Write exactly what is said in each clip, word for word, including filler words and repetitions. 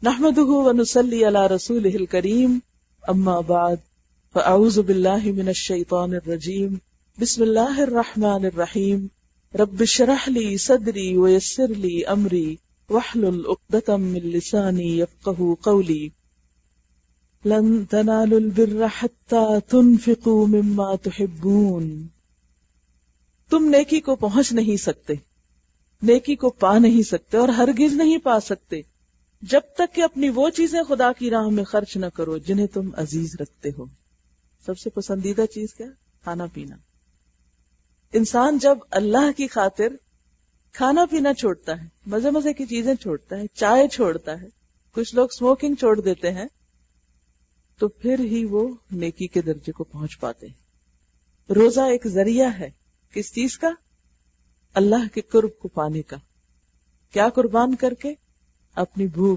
نحمده ونصلي على رسوله الكريم اما بعد فاعوذ بالله من الشيطان الرجيم بسم الله الرحمن الرحيم رب اشرح لي صدري ويسر لي امري واحلل عقدة من لساني يفقهوا قولي لن تنالوا البر حتى تنفقوا مما تحبون. تم نیکی کو پہنچ نہیں سکتے، نیکی کو پا نہیں سکتے اور ہرگز نہیں پا سکتے جب تک کہ اپنی وہ چیزیں خدا کی راہ میں خرچ نہ کرو جنہیں تم عزیز رکھتے ہو. سب سے پسندیدہ چیز کیا؟ کھانا پینا. انسان جب اللہ کی خاطر کھانا پینا چھوڑتا ہے، مزے مزے کی چیزیں چھوڑتا ہے، چائے چھوڑتا ہے، کچھ لوگ اسموکنگ چھوڑ دیتے ہیں، تو پھر ہی وہ نیکی کے درجے کو پہنچ پاتے ہیں. روزہ ایک ذریعہ ہے کس چیز کا؟ اللہ کے قرب کو پانے کا. کیا قربان کر کے؟ اپنی بھوک،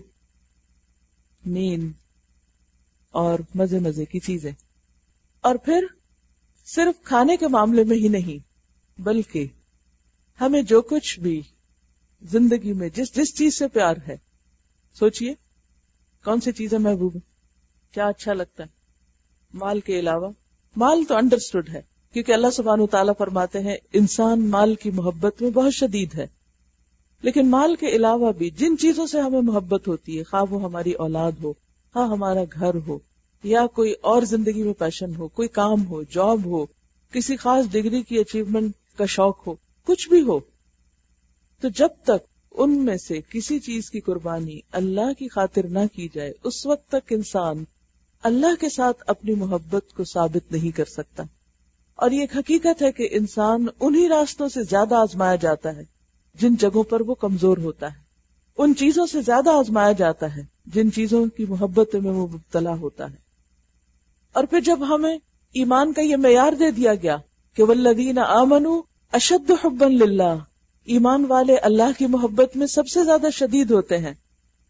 نیند اور مزے مزے کی چیزیں. اور پھر صرف کھانے کے معاملے میں ہی نہیں بلکہ ہمیں جو کچھ بھی زندگی میں جس جس چیز سے پیار ہے، سوچئے کون سی چیزیں محبوب ہیں، کیا اچھا لگتا ہے. مال کے علاوہ، مال تو انڈرسٹوڈ ہے کیونکہ اللہ سبحانہ وتعالیٰ فرماتے ہیں انسان مال کی محبت میں بہت شدید ہے، لیکن مال کے علاوہ بھی جن چیزوں سے ہمیں محبت ہوتی ہے، خواہ وہ ہماری اولاد ہو، خواہ ہمارا گھر ہو، یا کوئی اور زندگی میں پیشن ہو، کوئی کام ہو، جاب ہو، کسی خاص ڈگری کی اچیومنٹ کا شوق ہو، کچھ بھی ہو، تو جب تک ان میں سے کسی چیز کی قربانی اللہ کی خاطر نہ کی جائے اس وقت تک انسان اللہ کے ساتھ اپنی محبت کو ثابت نہیں کر سکتا. اور یہ ایک حقیقت ہے کہ انسان انہی راستوں سے زیادہ آزمایا جاتا ہے جن جگہوں پر وہ کمزور ہوتا ہے، ان چیزوں سے زیادہ آزمایا جاتا ہے جن چیزوں کی محبت میں وہ مبتلا ہوتا ہے. اور پھر جب ہمیں ایمان کا یہ معیار دے دیا گیا کہ والذین آمنوا اشد حبا للہ، ایمان والے اللہ کی محبت میں سب سے زیادہ شدید ہوتے ہیں،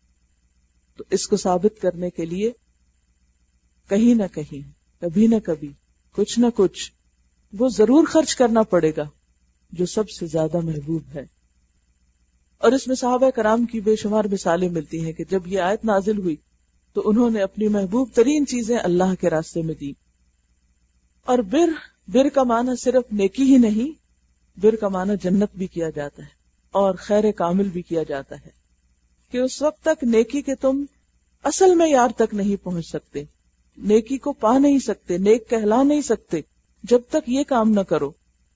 تو اس کو ثابت کرنے کے لیے کہیں نہ کہیں، کبھی نہ کبھی، کچھ نہ کچھ وہ ضرور خرچ کرنا پڑے گا جو سب سے زیادہ محبوب ہے. اور اس میں صحابہ کرام کی بے شمار مثالیں ملتی ہیں کہ جب یہ آیت نازل ہوئی تو انہوں نے اپنی محبوب ترین چیزیں اللہ کے راستے میں دی. اور بر بر کا معنی صرف نیکی ہی نہیں، بر کا معنی جنت بھی کیا جاتا ہے اور خیر کامل بھی کیا جاتا ہے کہ اس وقت تک نیکی کے تم اصل معیار تک نہیں پہنچ سکتے، نیکی کو پا نہیں سکتے، نیک کہلا نہیں سکتے جب تک یہ کام نہ کرو.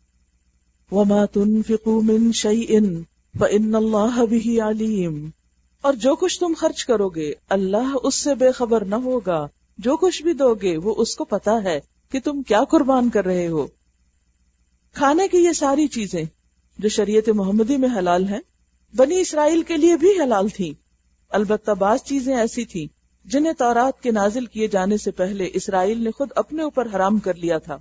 وَمَا تُنْفِقُوا مِن شَيْءٍ فَإِنَّ اللَّهَ بِهِ عَلِيمٌ، اور جو کچھ تم خرچ کرو گے اللہ اس سے بے خبر نہ ہوگا، جو کچھ بھی دو گے وہ اس کو پتا ہے کہ تم کیا قربان کر رہے ہو. کھانے کی یہ ساری چیزیں جو شریعت محمدی میں حلال ہیں بنی اسرائیل کے لیے بھی حلال تھیں، البتہ بعض چیزیں ایسی تھیں جنہیں تورات کے نازل کیے جانے سے پہلے اسرائیل نے خود اپنے اوپر حرام کر لیا تھا.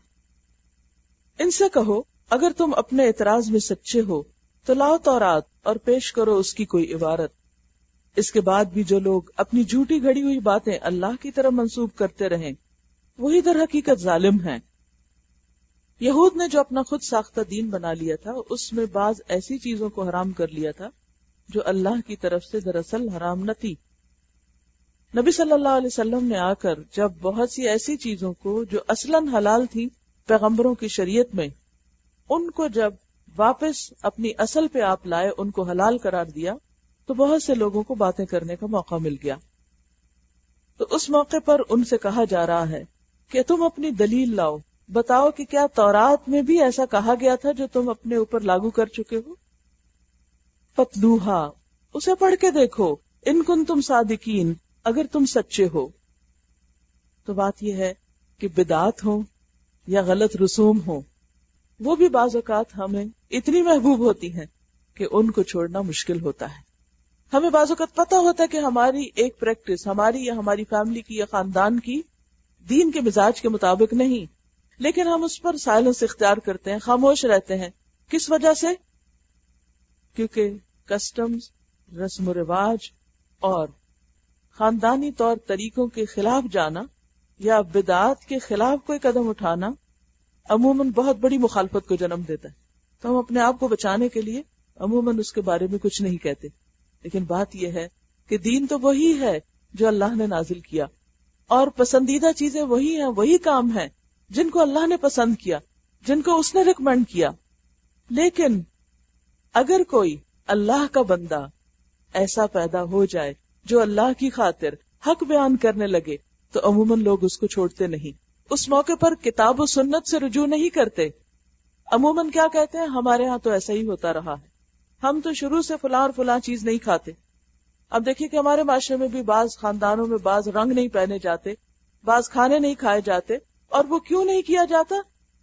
ان سے کہو اگر تم اپنے اعتراض میں سچے ہو تو لاؤ تورات اور پیش کرو اس کی کوئی عبارت. اس کے بعد بھی جو لوگ اپنی جھوٹی گھڑی ہوئی باتیں اللہ کی طرف منسوب کرتے رہیں وہی در حقیقت ظالم ہیں. یہود نے جو اپنا خود ساختہ دین بنا لیا تھا اس میں بعض ایسی چیزوں کو حرام کر لیا تھا جو اللہ کی طرف سے دراصل حرام نہ تھی. نبی صلی اللہ علیہ وسلم نے آ کر جب بہت سی ایسی چیزوں کو جو اصلاً حلال تھی پیغمبروں کی شریعت میں، ان کو جب واپس اپنی اصل پہ آپ لائے، ان کو حلال قرار دیا، تو بہت سے لوگوں کو باتیں کرنے کا موقع مل گیا. تو اس موقع پر ان سے کہا جا رہا ہے کہ تم اپنی دلیل لاؤ، بتاؤ کہ کیا تورات میں بھی ایسا کہا گیا تھا جو تم اپنے اوپر لاگو کر چکے ہو. فتلوہا، اسے پڑھ کے دیکھو، ان کنتم صادقین، اگر تم سچے ہو. تو بات یہ ہے کہ بدعات ہوں یا غلط رسوم ہوں، وہ بھی بعض اوقات ہمیں اتنی محبوب ہوتی ہیں کہ ان کو چھوڑنا مشکل ہوتا ہے. ہمیں بعض اوقات پتہ ہوتا ہے کہ ہماری ایک پریکٹس ہماری یا ہماری فیملی کی یا خاندان کی دین کے مزاج کے مطابق نہیں، لیکن ہم اس پر سائلنس اختیار کرتے ہیں، خاموش رہتے ہیں. کس وجہ سے؟ کیونکہ کسٹمز، رسم و رواج اور خاندانی طور طریقوں کے خلاف جانا یا بدعات کے خلاف کوئی قدم اٹھانا عموماً بہت بڑی مخالفت کو جنم دیتا ہے. تو ہم اپنے آپ کو بچانے کے لیے عموماً اس کے بارے میں کچھ نہیں کہتے. لیکن بات یہ ہے کہ دین تو وہی ہے جو اللہ نے نازل کیا، اور پسندیدہ چیزیں وہی ہیں، وہی کام ہیں جن کو اللہ نے پسند کیا، جن کو اس نے ریکمینڈ کیا. لیکن اگر کوئی اللہ کا بندہ ایسا پیدا ہو جائے جو اللہ کی خاطر حق بیان کرنے لگے تو عموماً لوگ اس کو چھوڑتے نہیں. اس موقع پر کتاب و سنت سے رجوع نہیں کرتے. عموماً کیا کہتے ہیں، ہمارے ہاں تو ایسا ہی ہوتا رہا ہے، ہم تو شروع سے فلاں اور فلاں چیز نہیں کھاتے. اب دیکھیے کہ ہمارے معاشرے میں بھی بعض خاندانوں میں بعض رنگ نہیں پہنے جاتے، بعض کھانے نہیں کھائے جاتے، اور وہ کیوں نہیں کیا جاتا؟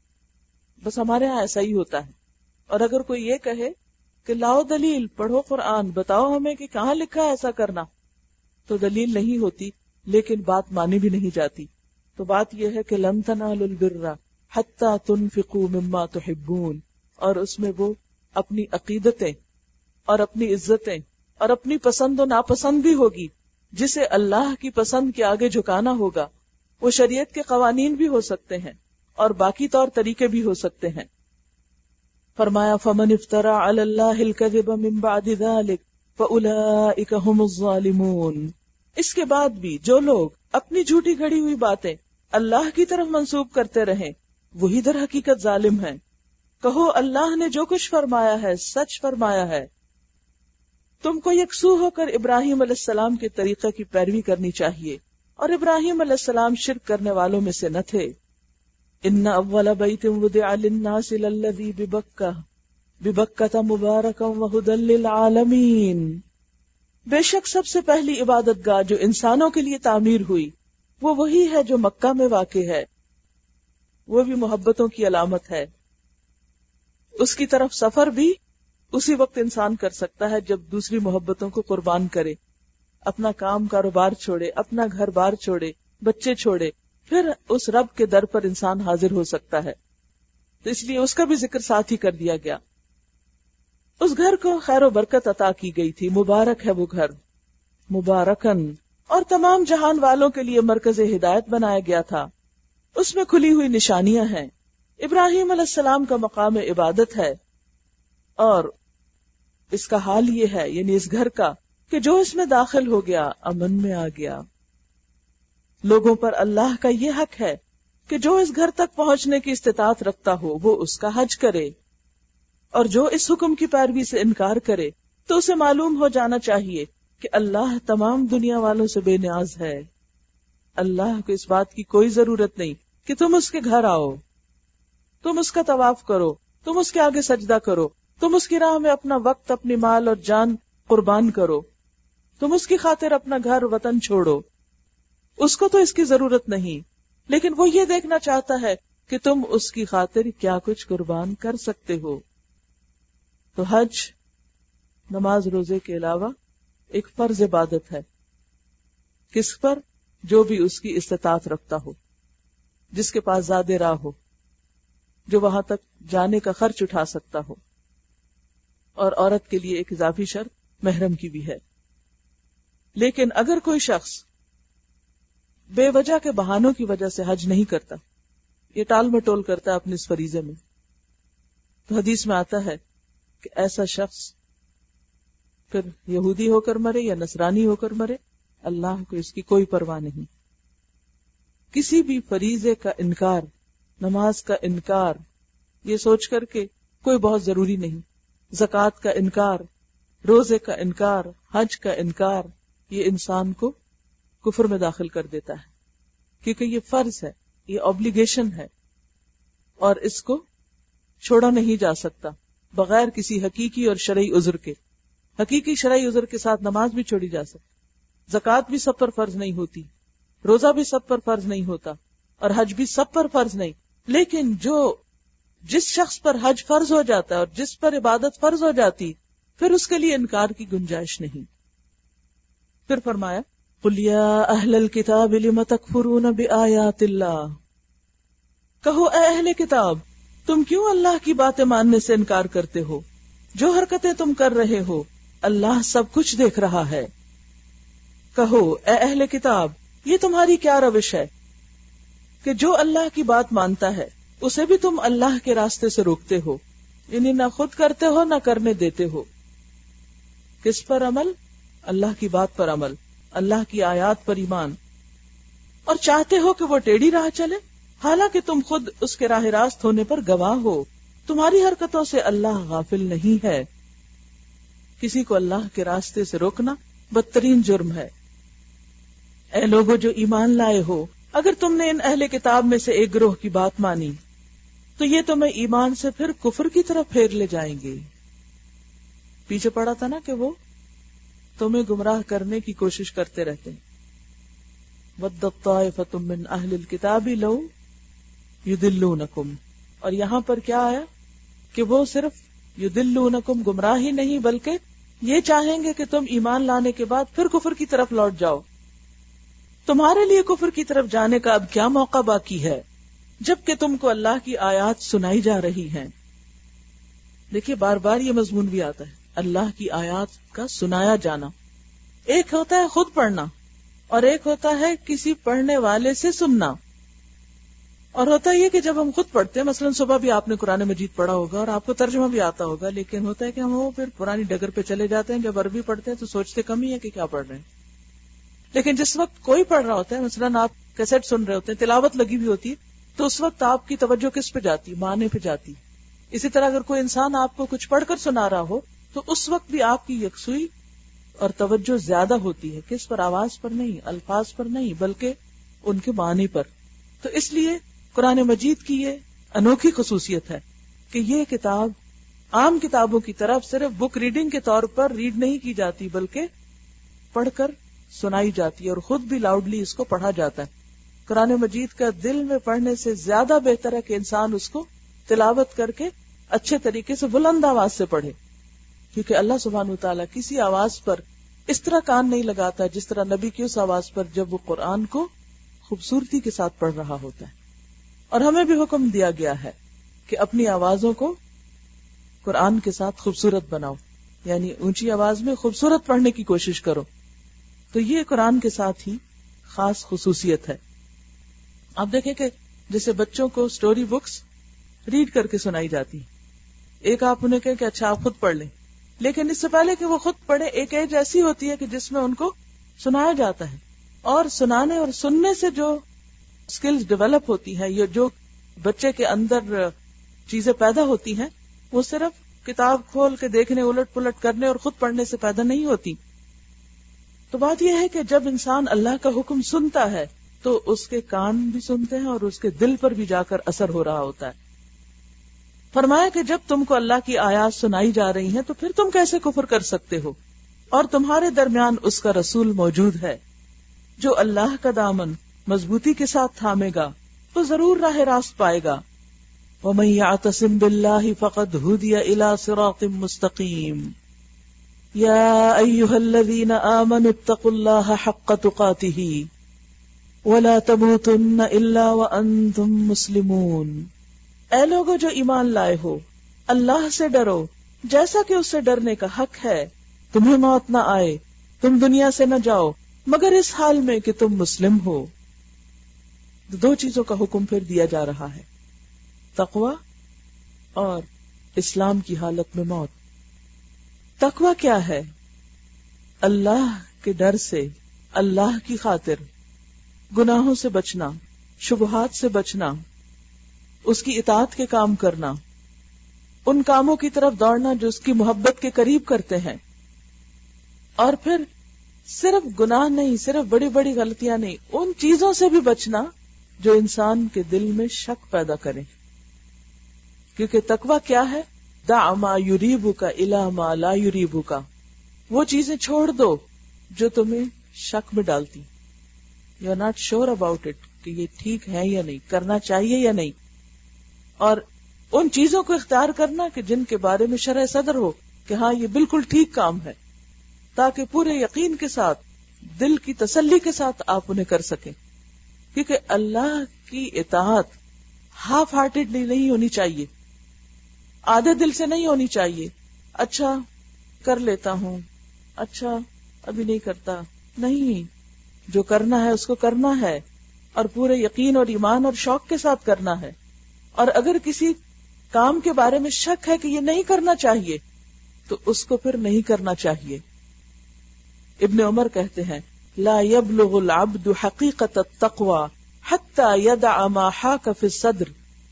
بس ہمارے ہاں ایسا ہی ہوتا ہے. اور اگر کوئی یہ کہے کہ لاؤ دلیل، پڑھو قرآن، بتاؤ ہمیں کہ کہاں لکھا ہے ایسا کرنا، تو دلیل نہیں ہوتی، لیکن بات مانی بھی نہیں جاتی. تو بات یہ ہے کہ لن تنالوا البر حتی تنفقوا مما تحبون، اور اس میں وہ اپنی عقیدتیں اور اپنی عزتیں اور اپنی پسند و ناپسند بھی ہوگی، جسے اللہ کی پسند کے آگے جھکانا ہوگا. وہ شریعت کے قوانین بھی ہو سکتے ہیں اور باقی طور طریقے بھی ہو سکتے ہیں. فرمایا فمن افترى على الله الكذب من بعد ذلك فاولئك هم الظالمون. اس کے بعد بھی جو لوگ اپنی جھوٹی گھڑی ہوئی باتیں اللہ کی طرف منسوب کرتے رہیں وہی در حقیقت ظالم ہیں. کہو اللہ نے جو کچھ فرمایا ہے سچ فرمایا ہے. تم کو یکسو ہو کر ابراہیم علیہ السلام کے طریقے کی پیروی کرنی چاہیے، اور ابراہیم علیہ السلام شرک کرنے والوں میں سے نہ تھے. ان اول بیت وضع للناس للذی ببکہ ببکۃ مبارکا وہدی للعالمین. بے شک سب سے پہلی عبادت گاہ جو انسانوں کے لیے تعمیر ہوئی وہ وہی ہے جو مکہ میں واقع ہے، وہ بھی محبتوں کی علامت ہے. اس کی طرف سفر بھی اسی وقت انسان کر سکتا ہے جب دوسری محبتوں کو قربان کرے، اپنا کام کاروبار چھوڑے، اپنا گھر بار چھوڑے، بچے چھوڑے، پھر اس رب کے در پر انسان حاضر ہو سکتا ہے. تو اس لیے اس کا بھی ذکر ساتھ ہی کر دیا گیا. اس گھر کو خیر و برکت عطا کی گئی تھی، مبارک ہے وہ گھر، مبارکن، اور تمام جہان والوں کے لیے مرکز ہدایت بنایا گیا تھا. اس میں کھلی ہوئی نشانیاں ہیں. ابراہیم علیہ السلام کا مقام عبادت ہے، اور اس کا حال یہ ہے، یعنی اس گھر کا، کہ جو اس میں داخل ہو گیا امن میں آ گیا. لوگوں پر اللہ کا یہ حق ہے کہ جو اس گھر تک پہنچنے کی استطاعت رکھتا ہو وہ اس کا حج کرے، اور جو اس حکم کی پیروی سے انکار کرے تو اسے معلوم ہو جانا چاہیے کہ اللہ تمام دنیا والوں سے بے نیاز ہے. اللہ کو اس بات کی کوئی ضرورت نہیں کہ تم اس کے گھر آؤ، تم اس کا طواف کرو، تم اس کے آگے سجدہ کرو، تم اس کی راہ میں اپنا وقت، اپنی مال اور جان قربان کرو، تم اس کی خاطر اپنا گھر وطن چھوڑو. اس کو تو اس کی ضرورت نہیں، لیکن وہ یہ دیکھنا چاہتا ہے کہ تم اس کی خاطر کیا کچھ قربان کر سکتے ہو. تو حج نماز روزے کے علاوہ ایک فرض عبادت ہے. کس پر؟ جو بھی اس کی استطاعت رکھتا ہو، جس کے پاس زیادہ راہ ہو، جو وہاں تک جانے کا خرچ اٹھا سکتا ہو. اور عورت کے لیے ایک اضافی شرط محرم کی بھی ہے. لیکن اگر کوئی شخص بے وجہ کے بہانوں کی وجہ سے حج نہیں کرتا، یہ ٹال مٹول کرتا ہے اپنے اس فریضے میں، تو حدیث میں آتا ہے کہ ایسا شخص پھر یہودی ہو کر مرے یا نصرانی ہو کر مرے، اللہ کو اس کی کوئی پرواہ نہیں. کسی بھی فریضے کا انکار، نماز کا انکار یہ سوچ کر کہ کوئی بہت ضروری نہیں، زکوٰۃ کا انکار، روزے کا انکار، حج کا انکار، یہ انسان کو کفر میں داخل کر دیتا ہے، کیونکہ یہ فرض ہے، یہ obligation ہے، اور اس کو چھوڑا نہیں جا سکتا بغیر کسی حقیقی اور شرعی عذر کے. حقیقی شرعی عذر کے ساتھ نماز بھی چھوڑی جا سکتی، زکوٰۃ بھی سب پر فرض نہیں ہوتی، روزہ بھی سب پر فرض نہیں ہوتا، اور حج بھی سب پر فرض نہیں. لیکن جو جس شخص پر حج فرض ہو جاتا ہے اور جس پر عبادت فرض ہو جاتی، پھر اس کے لیے انکار کی گنجائش نہیں. پھر فرمایا قُلْ يَا أَهْلَ الْكِتَابِ لِمَ تَكْفُرُونَ بِآيَاتِ اللَّهِ. کہو اے اہل کتاب، تم کیوں اللہ کی باتیں ماننے سے انکار کرتے ہو؟ جو حرکتیں تم کر رہے ہو اللہ سب کچھ دیکھ رہا ہے. کہو اے اہل کتاب، یہ تمہاری کیا روش ہے کہ جو اللہ کی بات مانتا ہے اسے بھی تم اللہ کے راستے سے روکتے ہو، یعنی نہ خود کرتے ہو نہ کرنے دیتے ہو. کس پر عمل؟ اللہ کی بات پر عمل. اللہ کی آیات پر ایمان، اور چاہتے ہو کہ وہ ٹیڑھی راہ چلے، حالانکہ تم خود اس کے راہ راست ہونے پر گواہ ہو۔ تمہاری حرکتوں سے اللہ غافل نہیں ہے۔ کسی کو اللہ کے راستے سے روکنا بدترین جرم ہے۔ اے لوگو جو ایمان لائے ہو، اگر تم نے ان اہل کتاب میں سے ایک گروہ کی بات مانی تو یہ تمہیں ایمان سے پھر کفر کی طرف پھیر لے جائیں گے۔ پیچھے پڑا تھا نا کہ وہ تمہیں گمراہ کرنے کی کوشش کرتے رہتے ہیں۔ وَدَّتْ طَائِفَةٌ مِّنْ أَهْلِ الْكِتَابِ لَوْ يُضِلُّونَكُمْ، اور یہاں پر کیا آیا کہ وہ صرف یُضِلُّونَكُمْ گمراہ ہی نہیں بلکہ یہ چاہیں گے کہ تم ایمان لانے کے بعد پھر کفر کی طرف لوٹ جاؤ۔ تمہارے لیے کفر کی طرف جانے کا اب کیا موقع باقی ہے جبکہ تم کو اللہ کی آیات سنائی جا رہی ہیں۔ دیکھیے بار بار یہ مضمون بھی آتا ہے، اللہ کی آیات کا سنایا جانا۔ ایک ہوتا ہے خود پڑھنا اور ایک ہوتا ہے کسی پڑھنے والے سے سننا۔ اور ہوتا یہ کہ جب ہم خود پڑھتے ہیں، مثلا صبح بھی آپ نے قرآن مجید پڑھا ہوگا اور آپ کو ترجمہ بھی آتا ہوگا، لیکن ہوتا ہے کہ ہم وہ پھر پرانی ڈگر پہ چلے جاتے ہیں۔ جب عربی پڑھتے ہیں تو سوچتے کم ہی ہے کہ کیا پڑھ رہے ہیں، لیکن جس وقت کوئی پڑھ رہا ہوتا ہے، مثلا آپ کیسٹ سن رہے ہوتے ہیں، تلاوت لگی ہوئی ہوتی ہے، تو اس وقت آپ کی توجہ کس پہ جاتی؟ معنی پہ جاتی۔ اسی طرح اگر کوئی انسان آپ کو کچھ پڑھ کر سنا رہا ہو تو اس وقت بھی آپ کی یکسوئی اور توجہ زیادہ ہوتی ہے، کس پر؟ آواز پر نہیں، الفاظ پر نہیں، بلکہ ان کے معنی پر۔ تو اس لیے قرآن مجید کی یہ انوکھی خصوصیت ہے کہ یہ کتاب عام کتابوں کی طرف صرف بک ریڈنگ کے طور پر ریڈ نہیں کی جاتی بلکہ پڑھ کر سنائی جاتی ہے، اور خود بھی لاؤڈلی اس کو پڑھا جاتا ہے۔ قرآن مجید کا دل میں پڑھنے سے زیادہ بہتر ہے کہ انسان اس کو تلاوت کر کے اچھے طریقے سے بلند آواز سے پڑھے، کیونکہ اللہ سبحانہ وتعالیٰ کسی آواز پر اس طرح کان نہیں لگاتا جس طرح نبی کی اس آواز پر جب وہ قرآن کو خوبصورتی کے ساتھ پڑھ رہا ہوتا ہے۔ اور ہمیں بھی حکم دیا گیا ہے کہ اپنی آوازوں کو قرآن کے ساتھ خوبصورت بناؤ، یعنی اونچی آواز میں خوبصورت پڑھنے کی کوشش کرو۔ تو یہ قرآن کے ساتھ ہی خاص خصوصیت ہے۔ آپ دیکھیں کہ جیسے بچوں کو سٹوری بکس ریڈ کر کے سنائی جاتی ہیں، ایک آپ انہیں کہیں کہ اچھا آپ خود پڑھ لیں، لیکن اس سے پہلے کہ وہ خود پڑھے ایک ایج ایسی ہوتی ہے کہ جس میں ان کو سنایا جاتا ہے، اور سنانے اور سننے سے جو سکلز ڈیولپ ہوتی ہیں، یہ جو بچے کے اندر چیزیں پیدا ہوتی ہیں، وہ صرف کتاب کھول کے دیکھنے، الٹ پلٹ کرنے اور خود پڑھنے سے پیدا نہیں ہوتی۔ تو بات یہ ہے کہ جب انسان اللہ کا حکم سنتا ہے تو اس کے کان بھی سنتے ہیں اور اس کے دل پر بھی جا کر اثر ہو رہا ہوتا ہے۔ فرمایا کہ جب تم کو اللہ کی آیات سنائی جا رہی ہیں تو پھر تم کیسے کفر کر سکتے ہو، اور تمہارے درمیان اس کا رسول موجود ہے۔ جو اللہ کا دامن مضبوطی کے ساتھ تھامے گا تو ضرور راہ راست پائے گا۔ وَمَن يَعْتَصِم بِاللَّهِ فَقَدْ هُدِيَ إِلَى صِرَاطٍ مُسْتَقِيمٍ يَا أَيُّهَا الَّذِينَ آمَنُوا اتَّقُوا اللَّهَ حَقَّ تُقَاتِهِ وَلَا تَمُوتُنَّ إِلَّا وَأَنتُم مُسْلِمُونَ۔ اے لوگو جو ایمان لائے ہو، اللہ سے ڈرو جیسا کہ اس سے ڈرنے کا حق ہے، تمہیں موت نہ آئے، تم دنیا سے نہ جاؤ مگر اس حال میں کہ تم مسلم ہو۔ دو چیزوں کا حکم پھر دیا جا رہا ہے، تقوی اور اسلام کی حالت میں موت۔ تقوی کیا ہے؟ اللہ کے ڈر سے، اللہ کی خاطر گناہوں سے بچنا، شبہات سے بچنا، اس کی اطاعت کے کام کرنا، ان کاموں کی طرف دوڑنا جو اس کی محبت کے قریب کرتے ہیں، اور پھر صرف گناہ نہیں، صرف بڑی بڑی غلطیاں نہیں، ان چیزوں سے بھی بچنا جو انسان کے دل میں شک پیدا کرے۔ کیونکہ تقوی کیا ہے؟ دع ما یریبک الی ما لا یریبک، وہ چیزیں چھوڑ دو جو تمہیں شک میں ڈالتی، you are not sure about it کہ یہ ٹھیک ہے یا نہیں، کرنا چاہیے یا نہیں، اور ان چیزوں کو اختیار کرنا کہ جن کے بارے میں شرح صدر ہو کہ ہاں یہ بالکل ٹھیک کام ہے، تاکہ پورے یقین کے ساتھ، دل کی تسلی کے ساتھ آپ انہیں کر سکیں۔ کیونکہ اللہ کی اطاعت ہاف ہارٹیڈلی نہیں ہونی چاہیے، آدھے دل سے نہیں ہونی چاہیے، اچھا کر لیتا ہوں، اچھا ابھی نہیں کرتا، نہیں، جو کرنا ہے اس کو کرنا ہے، اور پورے یقین اور ایمان اور شوق کے ساتھ کرنا ہے۔ اور اگر کسی کام کے بارے میں شک ہے کہ یہ نہیں کرنا چاہیے تو اس کو پھر نہیں کرنا چاہیے۔ ابن عمر کہتے ہیں لا يبلغ العبد حقیقت التقوی حتی یدع ما حاک فی الصدر.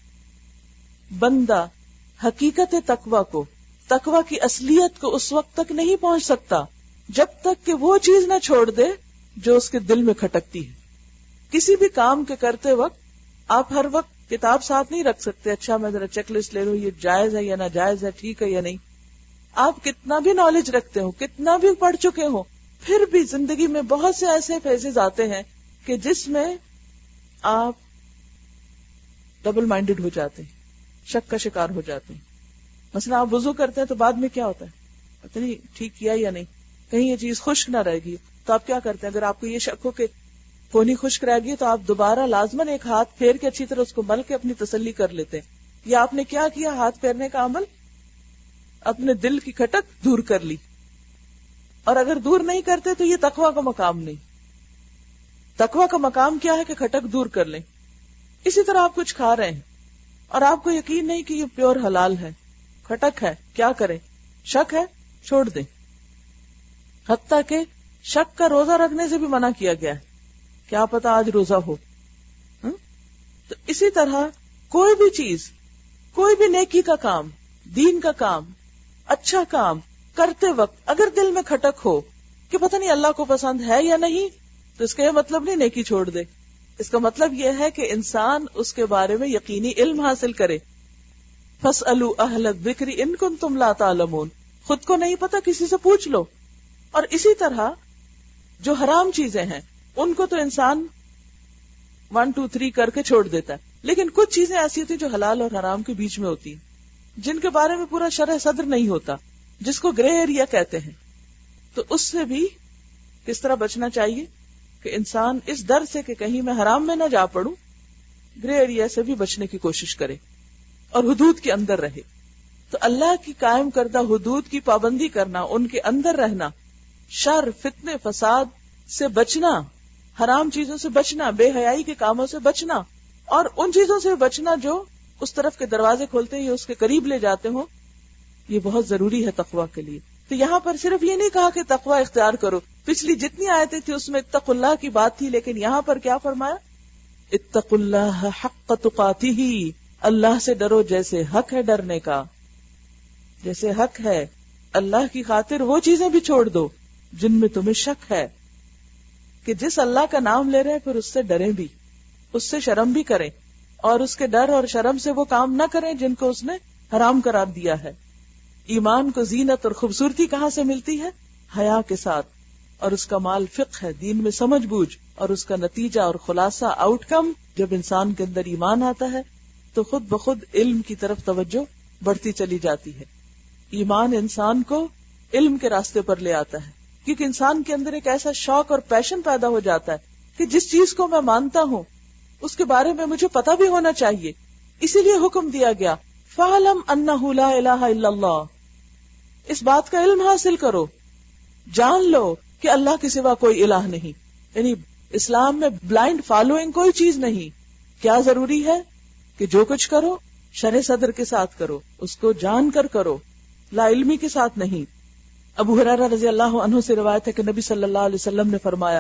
بندہ حقیقت تقوی کو، تقوی کی اصلیت کو اس وقت تک نہیں پہنچ سکتا جب تک کہ وہ چیز نہ چھوڑ دے جو اس کے دل میں کھٹکتی ہے. کسی بھی کام کے کرتے وقت آپ ہر وقت کتاب ساتھ نہیں رکھ سکتے، اچھا میں ذرا چیک لسٹ لے لوں یہ جائز ہے یا ناجائز ہے، ٹھیک ہے یا نہیں. آپ کتنا بھی نالج رکھتے ہو، کتنا بھی پڑھ چکے ہو، پھر بھی زندگی میں بہت سے ایسے فیزز آتے ہیں کہ جس میں آپ ڈبل مائنڈڈ ہو جاتے ہیں، شک کا شکار ہو جاتے ہیں. مثلا آپ وضو کرتے ہیں تو بعد میں کیا ہوتا ہے، پتہ نہیں ٹھیک کیا یا نہیں، کہیں یہ چیز خشک نہ رہے گی، تو آپ کیا کرتے ہیں؟ اگر آپ کو یہ شک ہو کہ کونی خشک رہ گئی تو آپ دوبارہ لازماً ایک ہاتھ پھیر کے اچھی طرح اس کو مل کے اپنی تسلی کر لیتے ہیں. یا آپ نے کیا کیا؟ ہاتھ پھیرنے کا عمل اپنے دل کی کھٹک دور کر لی. اور اگر دور نہیں کرتے تو یہ تقویٰ کا مقام نہیں. تقویٰ کا مقام کیا ہے کہ کھٹک دور کر لیں. اسی طرح آپ کچھ کھا رہے ہیں اور آپ کو یقین نہیں کہ یہ پیور حلال ہے، کھٹک ہے، کیا کریں؟ شک ہے، چھوڑ دیں. حتیٰ کہ شک کا روزہ رکھنے سے بھی منع کیا گیا ہے، کیا پتا آج روزہ ہو. تو اسی طرح کوئی بھی چیز، کوئی بھی نیکی کا کام، دین کا کام، اچھا کام کرتے وقت اگر دل میں کھٹک ہو کہ پتہ نہیں اللہ کو پسند ہے یا نہیں، تو اس کا یہ مطلب نہیں نیکی چھوڑ دے. اس کا مطلب یہ ہے کہ انسان اس کے بارے میں یقینی علم حاصل کرے. فَاسْأَلُوا أَهْلَ الذِّكْرِ إِن كُنتُمْ لَا تَعْلَمُونَ. خود کو نہیں پتا کسی سے پوچھ لو. اور اسی طرح جو حرام چیزیں ہیں ان کو تو انسان ون ٹو تھری کر کے چھوڑ دیتا ہے، لیکن کچھ چیزیں ایسی ہوتی جو حلال اور حرام کے بیچ میں ہوتی ہیں، جن کے بارے میں پورا شرح صدر نہیں ہوتا، جس کو گرے ایریا کہتے ہیں. تو اس سے بھی کس طرح بچنا چاہیے کہ انسان اس ڈر سے کہ کہیں میں حرام میں نہ جا پڑوں، گرے ایریا سے بھی بچنے کی کوشش کرے اور حدود کے اندر رہے. تو اللہ کی قائم کردہ حدود کی پابندی کرنا، ان کے اندر رہنا، شر، فتنے، فساد سے بچنا، حرام چیزوں سے بچنا، بے حیائی کے کاموں سے بچنا، اور ان چیزوں سے بچنا جو اس طرف کے دروازے کھولتے ہیں، اس کے قریب لے جاتے ہوں، یہ بہت ضروری ہے تقویٰ کے لیے. تو یہاں پر صرف یہ نہیں کہا کہ تقویٰ اختیار کرو، پچھلی جتنی آیتیں تھی اس میں اتقوا اللہ کی بات تھی، لیکن یہاں پر کیا فرمایا؟ اتقوا اللہ حق تقاتہ، اللہ سے ڈرو جیسے حق ہے ڈرنے کا، جیسے حق ہے. اللہ کی خاطر وہ چیزیں بھی چھوڑ دو جن میں تمہیں شک ہے، کہ جس اللہ کا نام لے رہے ہیں پھر اس سے ڈریں بھی، اس سے شرم بھی کریں، اور اس کے ڈر اور شرم سے وہ کام نہ کریں جن کو اس نے حرام قرار دیا ہے. ایمان کو زینت اور خوبصورتی کہاں سے ملتی ہے؟ حیا کے ساتھ. اور اس کا مال فقہ ہے، دین میں سمجھ بوجھ، اور اس کا نتیجہ اور خلاصہ، آؤٹ کم، جب انسان کے اندر ایمان آتا ہے تو خود بخود علم کی طرف توجہ بڑھتی چلی جاتی ہے. ایمان انسان کو علم کے راستے پر لے آتا ہے، کیونکہ انسان کے اندر ایک ایسا شوق اور پیشن پیدا ہو جاتا ہے کہ جس چیز کو میں مانتا ہوں اس کے بارے میں مجھے پتہ بھی ہونا چاہیے. اسی لیے حکم دیا گیا فَعْلَمْ أَنَّهُ لَا إِلَهَ إِلَّا اللَّهُ، اس بات کا علم حاصل کرو، جان لو کہ اللہ کے سوا کوئی الہ نہیں. یعنی اسلام میں بلائنڈ فالوئنگ کوئی چیز نہیں. کیا ضروری ہے کہ جو کچھ کرو شرح صدر کے ساتھ کرو، اس کو جان کر کرو، لا علمی کے ساتھ نہیں. ابو ہریرہ رضی اللہ عنہ سے روایت ہے کہ نبی صلی اللہ علیہ وسلم نے فرمایا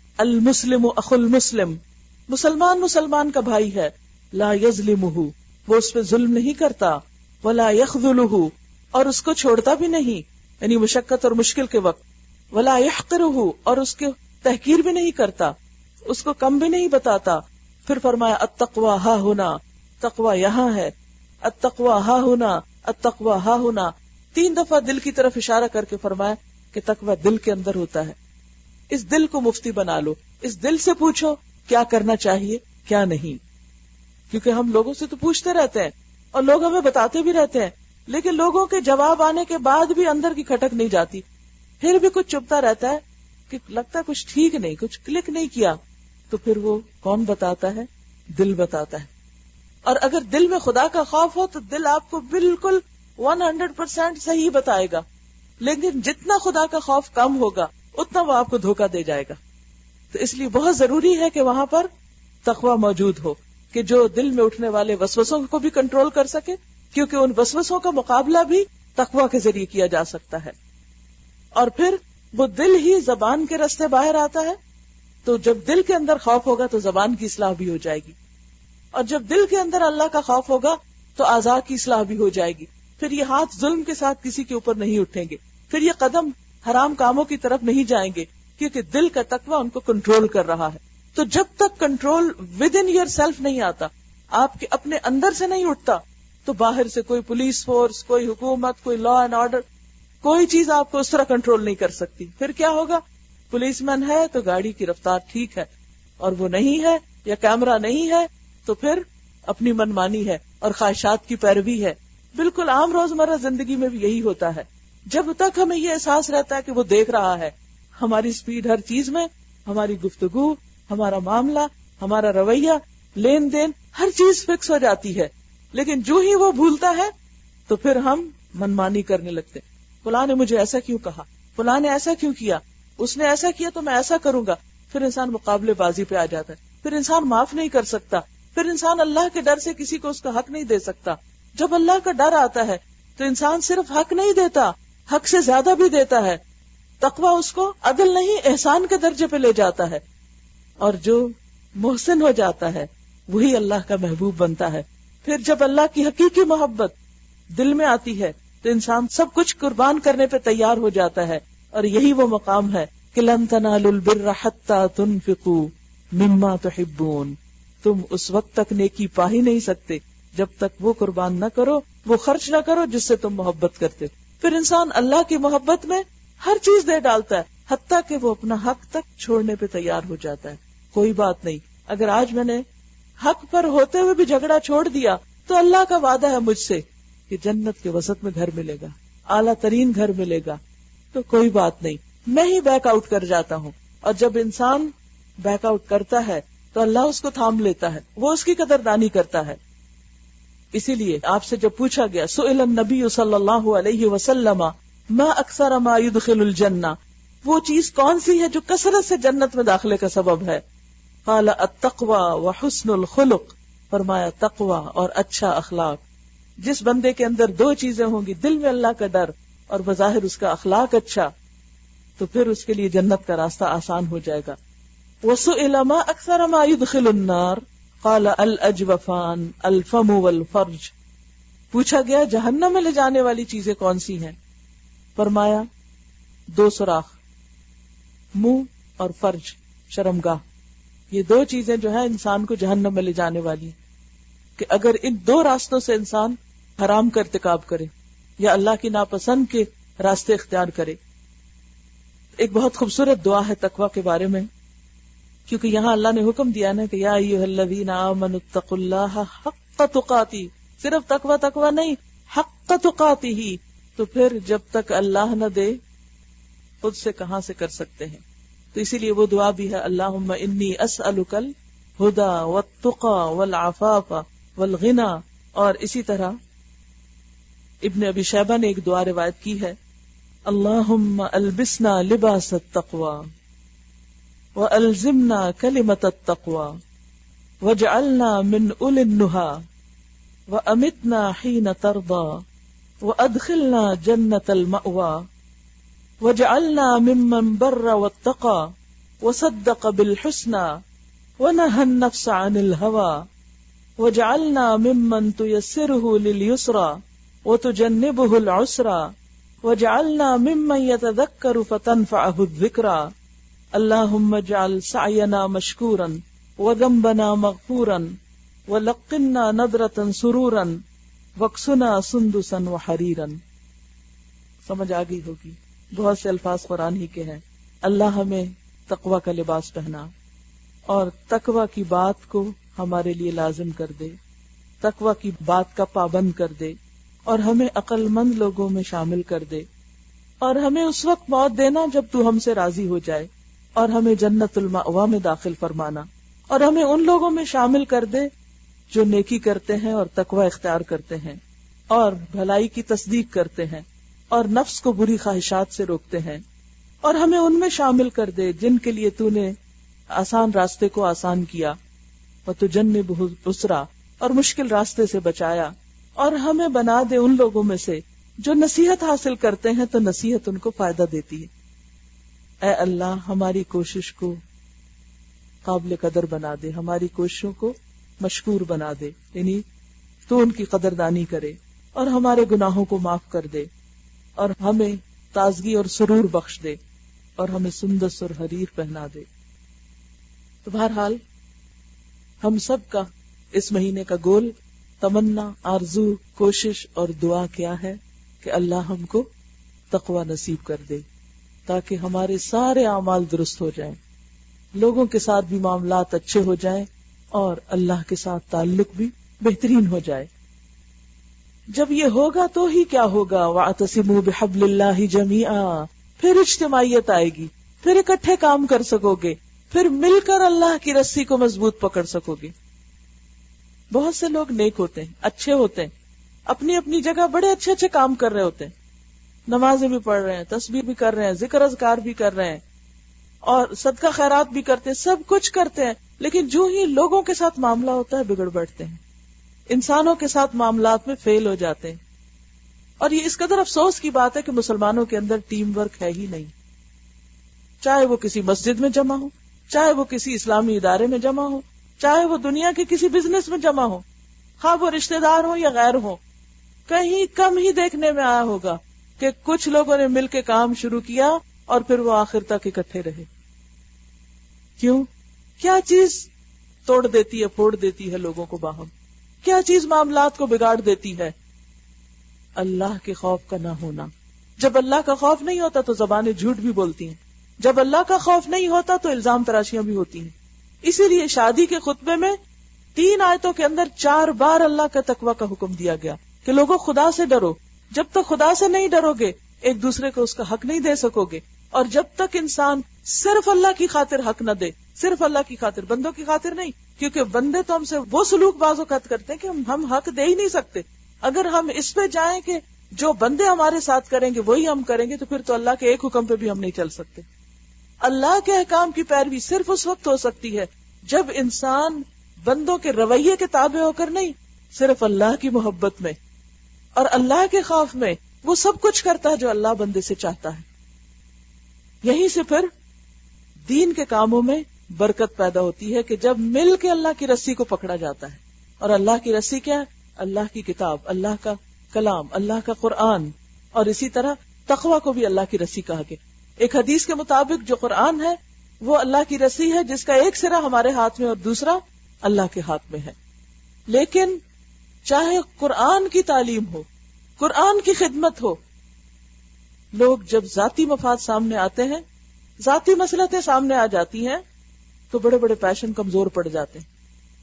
المسلم اخو المسلم، مسلمان مسلمان کا بھائی ہے، لا یظلمہ، وہ اس پہ ظلم نہیں کرتا، ولا یخذلہ، اور اس کو چھوڑتا بھی نہیں، یعنی مشقت اور مشکل کے وقت، ولا یحقرہ، اور اس کے تحقیر بھی نہیں کرتا، اس کو کم بھی نہیں بتاتا. پھر فرمایا التقوی ہا ہونا، تقوی یہاں ہے، التقوی ہا ہونا، التقوی ہا ہونا. تین دفعہ دل کی طرف اشارہ کر کے فرمایا کہ تقوی دل کے اندر ہوتا ہے. اس دل کو مفتی بنا لو، اس دل سے پوچھو کیا کرنا چاہیے کیا نہیں. کیونکہ ہم لوگوں سے تو پوچھتے رہتے ہیں اور لوگ ہمیں بتاتے بھی رہتے ہیں، لیکن لوگوں کے جواب آنے کے بعد بھی اندر کی کھٹک نہیں جاتی، پھر بھی کچھ چبھتا رہتا ہے کہ لگتا ہے کچھ ٹھیک نہیں، کچھ کلک نہیں کیا. تو پھر وہ کون بتاتا ہے؟ دل بتاتا ہے. اور اگر دل میں خدا کا خوف ہو تو دل آپ کو بالکل ون ہنڈریڈ پرسینٹ صحیح بتائے گا، لیکن جتنا خدا کا خوف کم ہوگا اتنا وہ آپ کو دھوکہ دے جائے گا. تو اس لیے بہت ضروری ہے کہ وہاں پر تقوی موجود ہو، کہ جو دل میں اٹھنے والے وسوسوں کو بھی کنٹرول کر سکے، کیونکہ ان وسوسوں کا مقابلہ بھی تقوی کے ذریعے کیا جا سکتا ہے. اور پھر وہ دل ہی زبان کے راستے باہر آتا ہے تو جب دل کے اندر خوف ہوگا تو زبان کی اصلاح بھی ہو جائے گی، اور جب دل کے اندر اللہ کا خوف ہوگا تو اعضاء کی اصلاح بھی ہو جائے گی. پھر یہ ہاتھ ظلم کے ساتھ کسی کے اوپر نہیں اٹھیں گے، پھر یہ قدم حرام کاموں کی طرف نہیں جائیں گے، کیونکہ دل کا تقوی ان کو کنٹرول کر رہا ہے. تو جب تک control within yourself نہیں آتا، آپ کے اپنے اندر سے نہیں اٹھتا، تو باہر سے کوئی پولیس فورس، کوئی حکومت، کوئی لا اینڈ آرڈر، کوئی چیز آپ کو اس طرح کنٹرول نہیں کر سکتی. پھر کیا ہوگا؟ پولیس مین ہے تو گاڑی کی رفتار ٹھیک ہے، اور وہ نہیں ہے یا کیمرہ نہیں ہے تو پھر اپنی منمانی ہے اور خواہشات کی پیروی ہے. بالکل عام روزمرہ زندگی میں بھی یہی ہوتا ہے. جب تک ہمیں یہ احساس رہتا ہے کہ وہ دیکھ رہا ہے، ہماری سپیڈ ہر چیز میں، ہماری گفتگو، ہمارا معاملہ، ہمارا رویہ، لین دین، ہر چیز فکس ہو جاتی ہے. لیکن جو ہی وہ بھولتا ہے تو پھر ہم منمانی کرنے لگتے. فلاں نے مجھے ایسا کیوں کہا، فلاں نے ایسا کیوں کیا، اس نے ایسا کیا تو میں ایسا کروں گا. پھر انسان مقابلے بازی پہ آ جاتا ہے، پھر انسان معاف نہیں کر سکتا، پھر انسان اللہ کے ڈر سے کسی کو اس کا حق نہیں دے سکتا. جب اللہ کا ڈر آتا ہے تو انسان صرف حق نہیں دیتا، حق سے زیادہ بھی دیتا ہے. تقویٰ اس کو عدل نہیں احسان کے درجے پہ لے جاتا ہے، اور جو محسن ہو جاتا ہے وہی اللہ کا محبوب بنتا ہے. پھر جب اللہ کی حقیقی محبت دل میں آتی ہے تو انسان سب کچھ قربان کرنے پہ تیار ہو جاتا ہے. اور یہی وہ مقام ہے کہ لن تنالوا البر حتى تنفقوا مما تحبون. تم اس وقت تک نیکی پا ہی نہیں سکتے جب تک وہ قربان نہ کرو، وہ خرچ نہ کرو جس سے تم محبت کرتے. پھر انسان اللہ کی محبت میں ہر چیز دے ڈالتا ہے، حتیٰ کہ وہ اپنا حق تک چھوڑنے پہ تیار ہو جاتا ہے. کوئی بات نہیں، اگر آج میں نے حق پر ہوتے ہوئے بھی جھگڑا چھوڑ دیا تو اللہ کا وعدہ ہے مجھ سے کہ جنت کے وسط میں گھر ملے گا، اعلیٰ ترین گھر ملے گا. تو کوئی بات نہیں، میں ہی بیک آؤٹ کر جاتا ہوں. اور جب انسان بیک آؤٹ کرتا ہے تو اللہ اس کو تھام لیتا ہے، وہ اس کی قدردانی کرتا ہے. اسی لیے آپ سے جب پوچھا گیا سئل النبی صلی اللہ علیہ وسلم ما اکثر ما يدخل الجنہ، وہ چیز کون سی ہے جو کثرت سے جنت میں داخلے کا سبب ہے؟ قال التقوی وحسن الخلق، فرمایا تقوی اور اچھا اخلاق. جس بندے کے اندر دو چیزیں ہوں گی، دل میں اللہ کا ڈر اور بظاہر اس کا اخلاق اچھا، تو پھر اس کے لیے جنت کا راستہ آسان ہو جائے گا. وسئل ما اکثر ما يدخل النار قال الاجوفان الفم والفرج، پوچھا گیا جہنم میں لے جانے والی چیزیں کون سی ہیں؟ فرمایا دو سوراخ، منہ اور فرج، شرمگاہ. یہ دو چیزیں جو ہیں انسان کو جہنم میں لے جانے والی، کہ اگر ان دو راستوں سے انسان حرام کا ارتکاب کرے یا اللہ کی ناپسند کے راستے اختیار کرے. ایک بہت خوبصورت دعا ہے تقوی کے بارے میں، کیونکہ یہاں اللہ نے حکم دیا نا کہ یا ایھا الذین آمنوا اتقوا اللہ حق تقاتہ، صرف تقوی تقوی نہیں، حق تقاتہ. تو پھر جب تک اللہ نہ دے خود سے کہاں سے کر سکتے ہیں؟ تو اسی لیے وہ دعا بھی ہے اللہم انی اسألک الہدی والتقی والعفاف والغنی. اور اسی طرح ابن ابی شیبہ نے ایک دعا روایت کی ہے، اللہم البسنا لباس التقوی وَأَلْزِمْنَا كَلِمَةَ التَّقْوَى وَاجْعَلْنَا مِنْ أُولِي النُّهَى وَأَمِتْنَا حِينَ تَرْضَى وَأَدْخِلْنَا جَنَّةَ الْمَأْوَى وَاجْعَلْنَا مِمَّنْ بَرَّ وَاتَّقَى وَصَدَّقَ بِالْحُسْنَى وَنَهَى النَّفْسَ عَنِ الْهَوَى وَاجْعَلْنَا مِمَّنْ تُيَسِّرُهُ لِلْيُسْرَى وَتُجَنِّبُهُ الْعُسْرَى وَاجْعَلْنَا مِمَّنْ يَتَذَكَّرُ فَتَنْفَعَهُ الذِّكْرَى. اللہم اجعل سعینا مشکورا وذنبنا مغفورا ولقنا نظرة سرورا واکسنا سندسا وحریرا. سمجھ آ گئی ہوگی، بہت سے الفاظ قرآن ہی کے ہیں. اللہ ہمیں تقوی کا لباس پہنا اور تقوی کی بات کو ہمارے لیے لازم کر دے، تقوی کی بات کا پابند کر دے، اور ہمیں عقل مند لوگوں میں شامل کر دے، اور ہمیں اس وقت موت دینا جب تو ہم سے راضی ہو جائے، اور ہمیں جنت المأوی میں داخل فرمانا، اور ہمیں ان لوگوں میں شامل کر دے جو نیکی کرتے ہیں اور تقوی اختیار کرتے ہیں اور بھلائی کی تصدیق کرتے ہیں اور نفس کو بری خواہشات سے روکتے ہیں، اور ہمیں ان میں شامل کر دے جن کے لیے تو نے آسان راستے کو آسان کیا، وَتُجَنِّبُهُ الْعُسْرَى، اور مشکل راستے سے بچایا، اور ہمیں بنا دے ان لوگوں میں سے جو نصیحت حاصل کرتے ہیں تو نصیحت ان کو فائدہ دیتی ہے. اے اللہ ہماری کوشش کو قابل قدر بنا دے، ہماری کوششوں کو مشکور بنا دے، یعنی تو ان کی قدردانی کرے اور ہمارے گناہوں کو معاف کر دے اور ہمیں تازگی اور سرور بخش دے اور ہمیں سندس اور حریر پہنا دے۔ تو بہرحال ہم سب کا اس مہینے کا گول، تمنا، آرزو، کوشش اور دعا کیا ہے کہ اللہ ہم کو تقوی نصیب کر دے تاکہ ہمارے سارے اعمال درست ہو جائیں، لوگوں کے ساتھ بھی معاملات اچھے ہو جائیں اور اللہ کے ساتھ تعلق بھی بہترین ہو جائے۔ جب یہ ہوگا تو ہی کیا ہوگا، وَاعْتَصِمُوا بِحَبْلِ اللَّهِ جَمِيعًا، پھر اجتماعیت آئے گی، پھر اکٹھے کام کر سکو گے، پھر مل کر اللہ کی رسی کو مضبوط پکڑ سکو گے۔ بہت سے لوگ نیک ہوتے ہیں، اچھے ہوتے ہیں، اپنی اپنی جگہ بڑے اچھے اچھے کام کر رہے ہوتے ہیں، نمازیں بھی پڑھ رہے ہیں، تسبیح بھی کر رہے ہیں، ذکر اذکار بھی کر رہے ہیں اور صدقہ خیرات بھی کرتے ہیں، سب کچھ کرتے ہیں، لیکن جو ہی لوگوں کے ساتھ معاملہ ہوتا ہے بگڑ بیٹھتے ہیں، انسانوں کے ساتھ معاملات میں فیل ہو جاتے ہیں۔ اور یہ اس قدر افسوس کی بات ہے کہ مسلمانوں کے اندر ٹیم ورک ہے ہی نہیں، چاہے وہ کسی مسجد میں جمع ہو، چاہے وہ کسی اسلامی ادارے میں جمع ہو، چاہے وہ دنیا کے کسی بزنس میں جمع ہو، خواہ وہ رشتہ دار ہو یا غیر ہو، کہیں کم ہی دیکھنے میں آیا ہوگا کہ کچھ لوگوں نے مل کے کام شروع کیا اور پھر وہ آخر تک اکٹھے رہے۔ کیوں؟ کیا چیز توڑ دیتی ہے، پھوڑ دیتی ہے لوگوں کو باہم؟ کیا چیز معاملات کو بگاڑ دیتی ہے؟ اللہ کے خوف کا نہ ہونا۔ جب اللہ کا خوف نہیں ہوتا تو زبانیں جھوٹ بھی بولتی ہیں، جب اللہ کا خوف نہیں ہوتا تو الزام تراشیاں بھی ہوتی ہیں۔ اسی لیے شادی کے خطبے میں تین آیتوں کے اندر چار بار اللہ کا تقوی کا حکم دیا گیا کہ لوگوں خدا سے ڈرو۔ جب تک خدا سے نہیں ڈرو گے ایک دوسرے کو اس کا حق نہیں دے سکو گے، اور جب تک انسان صرف اللہ کی خاطر حق نہ دے، صرف اللہ کی خاطر، بندوں کی خاطر نہیں، کیونکہ بندے تو ہم سے وہ سلوک باز اوقات کرتے ہیں کہ ہم ہم حق دے ہی نہیں سکتے۔ اگر ہم اس پہ جائیں کہ جو بندے ہمارے ساتھ کریں گے وہی ہم کریں گے تو پھر تو اللہ کے ایک حکم پہ بھی ہم نہیں چل سکتے۔ اللہ کے احکام کی پیروی صرف اس وقت ہو سکتی ہے جب انسان بندوں کے رویے کے تابع ہو کر نہیں، صرف اللہ کی محبت میں اور اللہ کے خوف میں وہ سب کچھ کرتا ہے جو اللہ بندے سے چاہتا ہے۔ یہیں سے پھر دین کے کاموں میں برکت پیدا ہوتی ہے کہ جب مل کے اللہ کی رسی کو پکڑا جاتا ہے۔ اور اللہ کی رسی کیا ہے؟ اللہ کی کتاب، اللہ کا کلام، اللہ کا قرآن، اور اسی طرح تقوی کو بھی اللہ کی رسی کہا گیا۔ ایک حدیث کے مطابق جو قرآن ہے وہ اللہ کی رسی ہے جس کا ایک سرا ہمارے ہاتھ میں اور دوسرا اللہ کے ہاتھ میں ہے۔ لیکن چاہے قرآن کی تعلیم ہو، قرآن کی خدمت ہو، لوگ جب ذاتی مفاد سامنے آتے ہیں، ذاتی مصلحتیں سامنے آ جاتی ہیں تو بڑے بڑے پیشن کمزور پڑ جاتے ہیں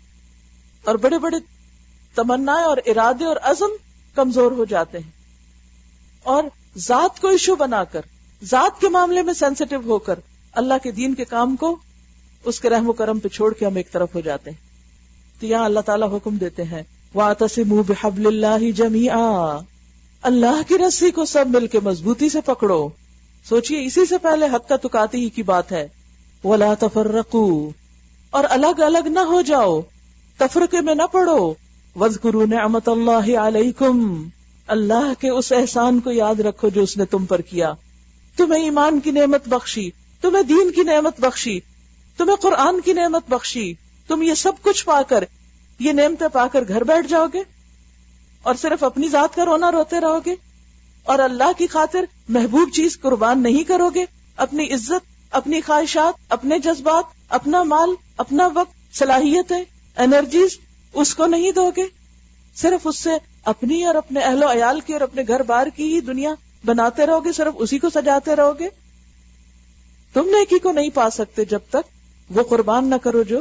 اور بڑے بڑے تمنا اور ارادے اور عزم کمزور ہو جاتے ہیں، اور ذات کو ایشو بنا کر، ذات کے معاملے میں سینسیٹیو ہو کر اللہ کے دین کے کام کو اس کے رحم و کرم پہ چھوڑ کے ہم ایک طرف ہو جاتے ہیں۔ تو یہاں اللہ تعالیٰ حکم دیتے ہیں وَاعْتَصِمُوا بِحَبْلِ اللَّهِ جَمِيعًا، اللہ کی رسی کو سب مل کے مضبوطی سے پکڑو۔ سوچئے اسی سے پہلے حق کا تکاتی ہی کی بات ہے، وَلَا تَفَرَّقُوا، اور الگ الگ نہ ہو جاؤ، تفرقے میں نہ پڑو۔ وَاذْكُرُوا نِعْمَتَ اللَّهِ عَلَيْكُمْ، اللہ کے اس احسان کو یاد رکھو جو اس نے تم پر کیا، تمہیں ایمان کی نعمت بخشی، تمہیں دین کی نعمت بخشی، تمہیں قرآن کی نعمت بخشی، تم یہ سب کچھ پا کر، یہ نعمتیں پا کر گھر بیٹھ جاؤ گے اور صرف اپنی ذات کا رونا روتے رہو گے اور اللہ کی خاطر محبوب چیز قربان نہیں کرو گے، اپنی عزت، اپنی خواہشات، اپنے جذبات، اپنا مال، اپنا وقت، صلاحیتیں، انرجیز اس کو نہیں دو گے، صرف اس سے اپنی اور اپنے اہل و عیال کی اور اپنے گھر بار کی ہی دنیا بناتے رہو گے، صرف اسی کو سجاتے رہو گے۔ تم نیکی کو نہیں پا سکتے جب تک وہ قربان نہ کرو جو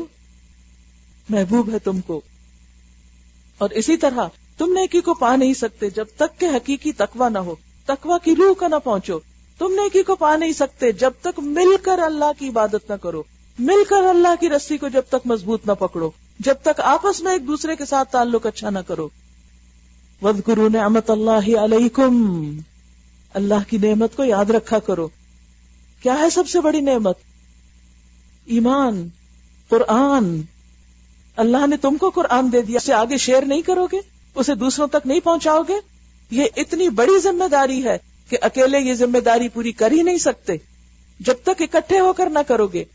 محبوب ہے تم کو، اور اسی طرح تم نیکی کو پا نہیں سکتے جب تک کہ حقیقی تقوی نہ ہو، تقوی کی روح کا نہ پہنچو۔ تم نیکی کو پا نہیں سکتے جب تک مل کر اللہ کی عبادت نہ کرو، مل کر اللہ کی رسی کو جب تک مضبوط نہ پکڑو، جب تک آپس میں ایک دوسرے کے ساتھ تعلق اچھا نہ کرو۔ وَاذْكُرُوا نِعْمَتَ اللَّهِ عَلَيْكُمْ، اللہ کی نعمت کو یاد رکھا کرو۔ کیا ہے سب سے بڑی نعمت؟ ایمان، قرآن۔ اللہ نے تم کو قرآن دے دیا، اسے آگے شیئر نہیں کرو گے، اسے دوسروں تک نہیں پہنچاؤ گے؟ یہ اتنی بڑی ذمہ داری ہے کہ اکیلے یہ ذمہ داری پوری کر ہی نہیں سکتے جب تک اکٹھے ہو کر نہ کرو گے۔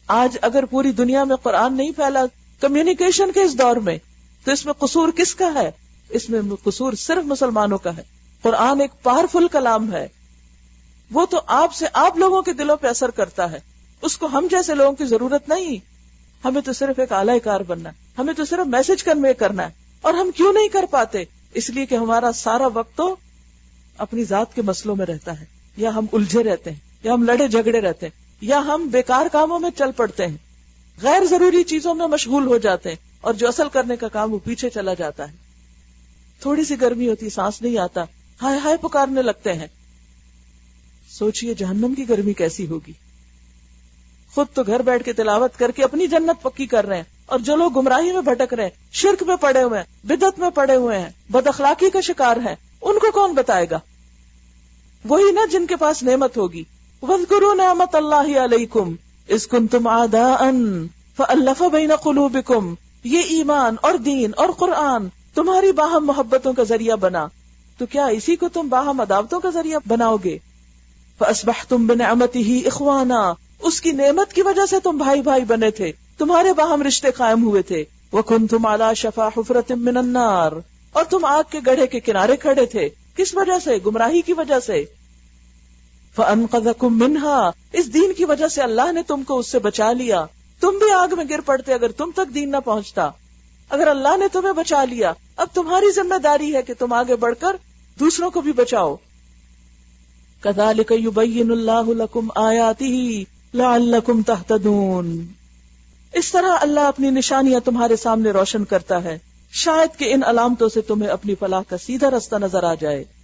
آج اگر پوری دنیا میں قرآن نہیں پھیلا کمیونیکیشن کے اس دور میں، تو اس میں قصور کس کا ہے؟ اس میں قصور صرف مسلمانوں کا ہے۔ قرآن ایک پاورفل کلام ہے، وہ تو آپ سے آپ لوگوں کے دلوں پہ اثر کرتا ہے، اس کو ہم جیسے لوگوں کی ضرورت نہیں، ہمیں تو صرف ایک آلہ کار بننا ہے، ہمیں تو صرف میسج کنوے کرنا ہے۔ اور ہم کیوں نہیں کر پاتے؟ اس لیے کہ ہمارا سارا وقت تو اپنی ذات کے مسئلوں میں رہتا ہے، یا ہم الجھے رہتے ہیں، یا ہم لڑے جھگڑے رہتے ہیں، یا ہم بیکار کاموں میں چل پڑتے ہیں، غیر ضروری چیزوں میں مشغول ہو جاتے ہیں، اور جو اصل کرنے کا کام وہ پیچھے چلا جاتا ہے۔ تھوڑی سی گرمی ہوتی، سانس نہیں آتا، ہائے ہائے پکارنے لگتے ہیں۔ سوچئے جہنم کی گرمی کیسی ہوگی۔ خود تو گھر بیٹھ کے تلاوت کر کے اپنی جنت پکی کر رہے ہیں، اور جو لوگ گمراہی میں بھٹک رہے ہیں، شرک میں پڑے ہوئے ہیں، بدعت میں پڑے ہوئے ہیں، بد اخلاقی کا شکار ہیں، ان کو کون بتائے گا؟ وہی نا جن کے پاس نعمت ہوگی۔ وَاذْكُرُوا نِعْمَتَ اللَّهِ عَلَيْكُمْ إِذْ كُنْتُمْ أَعْدَاءً فَأَلَّفَ بَيْنَ قُلُوبِكُمْ، یہ ایمان اور دین اور قرآن تمہاری باہم محبتوں کا ذریعہ بنا، تو کیا اسی کو تم باہم عداوتوں کا ذریعہ بناؤ گے؟ فَأَصْبَحْتُمْ بِنِعْمَتِهِ إِخْوَانًا، اس کی نعمت کی وجہ سے تم بھائی بھائی بنے تھے، تمہارے باہم رشتے قائم ہوئے تھے۔ وَكُنْتُمْ عَلَى شَفَا حُفْرَةٍ مِّنَ النَّارِ، اور تم آگ کے گڑھے کے کنارے کھڑے تھے، کس وجہ سے؟ گمراہی کی وجہ سے۔ فَأَنْقَذَكُمْ مِنْهَا، اس دین کی وجہ سے اللہ نے تم کو اس سے بچا لیا۔ تم بھی آگ میں گر پڑتے اگر تم تک دین نہ پہنچتا۔ اگر اللہ نے تمہیں بچا لیا، اب تمہاری ذمہ داری ہے کہ تم آگے بڑھ کر دوسروں کو بھی بچاؤ۔ كَذَلِكَ يُبَيِّنُ اللَّهُ لَكُمْ آيَاتِهِ لَعَلَّكُمْ تَهْتَدُونَ، اس طرح اللہ اپنی نشانیاں تمہارے سامنے روشن کرتا ہے، شاید کہ ان علامتوں سے تمہیں اپنی فلاح کا سیدھا رستہ نظر آ جائے۔